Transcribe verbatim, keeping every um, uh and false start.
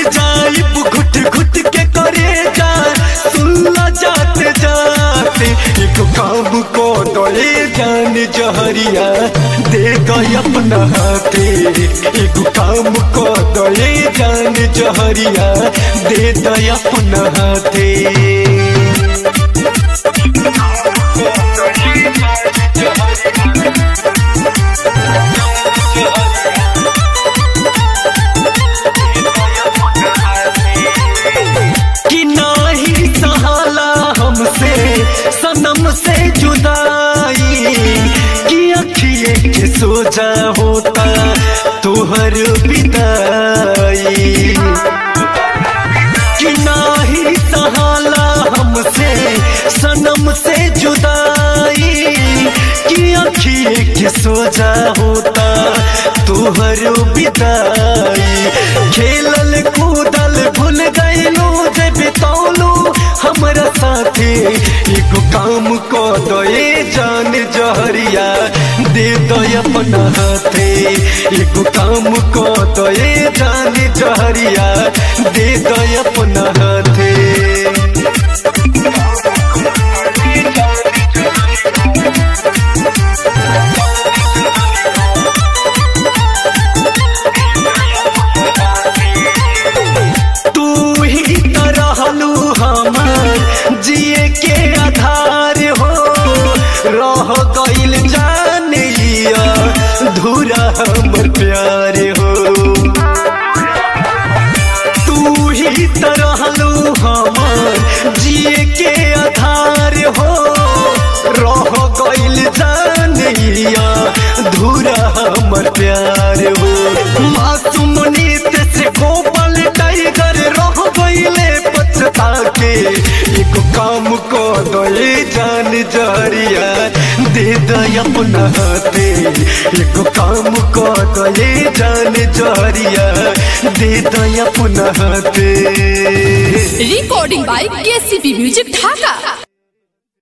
जाइब घुट घुट के करे जा सुनला जाते जाते एक काम को दोए जान जहरिया दे दो अपना हाथे एक काम को दोए जान जहरिया दे दो अपना हाथे कि नाही सहाला हमसे सनम से जुदाई कि अखिए के सोजा होता तुहर विदाई कि नाही सहाला हमसे सनम से जुदाई कि अखिए के सोजा होता तुहर विदाई खेलल कूदल भूल गईलू जे बितौलू हमरा साथे एक काम को दोए जान जहरिया दे दो अपना हाथे एक काम को दोए जान जहरिया दे दो अपना हाथे जिए के आधार हो रह गइल जानिया धूरा हमर प्यार हो तू ही तरहलू हमर जिए के आधार हो रह गइल जानिया धूरा हमर प्यार हो मासूम नीत से गोपाल टाइगर रह गइले पछता के एक काम को दोए जान जहरिया दे दो अपना हाथे एक काम को दोए जान जहरिया दे दो अपना हाथे recording by KCP music Dhaka.